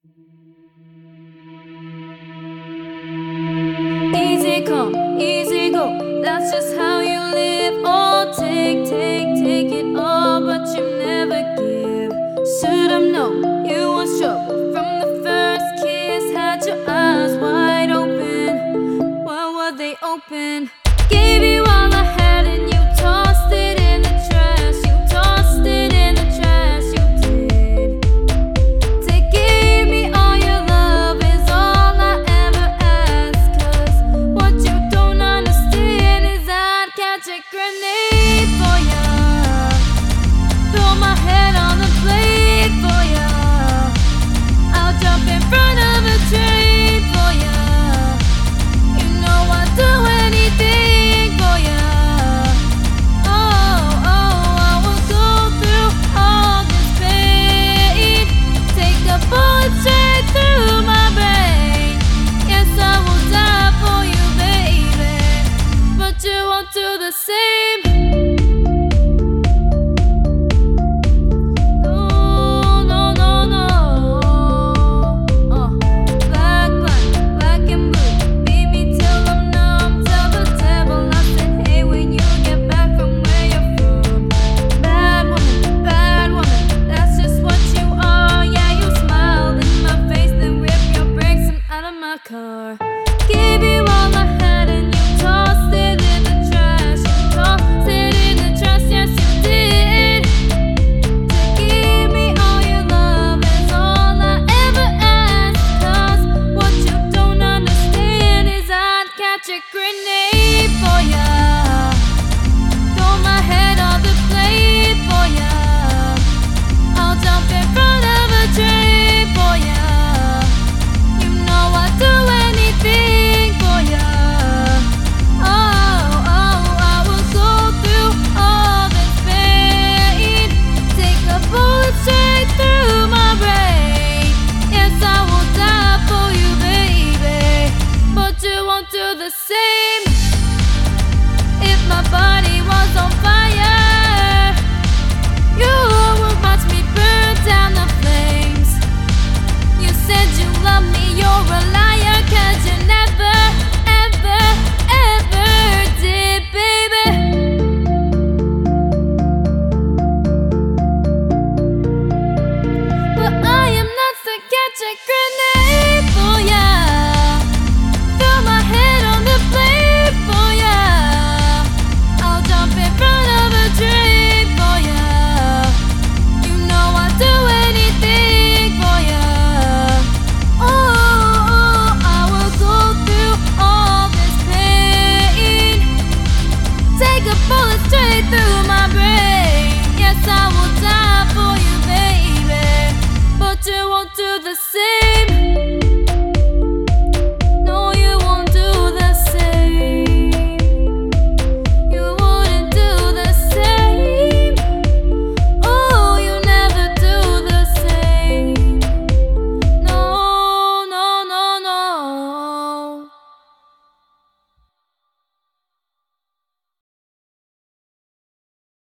Easy come, easy go, that's just how you live. Oh, take it all, but you never give. Should've known you was trouble from the first kiss. Had your eyes wide open, why were they open? Gave you all I had and you tossed it in the trash. You tossed it in the trash, you did. To give me all your love is all I ever ask. 'Cause what you don't understand is I'd catch a grenade for ya, throw my head on the blade for ya. I'll jump in front of a train for ya. You know I'd do anything for ya. Oh, I will go through all this pain. Take a bullet straight through my brain. Yes, I will die for you, baby, but you won't do the same. Car. Gave you all I had and you tossed it in the trash. You tossed it in the trash, yes you did. To give me all your love is all I ever ask. 'Cause what you don't understand is I'd catch a grenade for ya, throw my head on the blade for ya. I'll jump in front of a train for ya. Do the same. If my body was on fire, you would watch me burn down the flames. You said you love me, you're a liar, 'cause you never, ever, ever did, baby. But I am not to catch a grenade for ya. Straight through my brain. Yes, I will die for you, baby, but you won't do the same.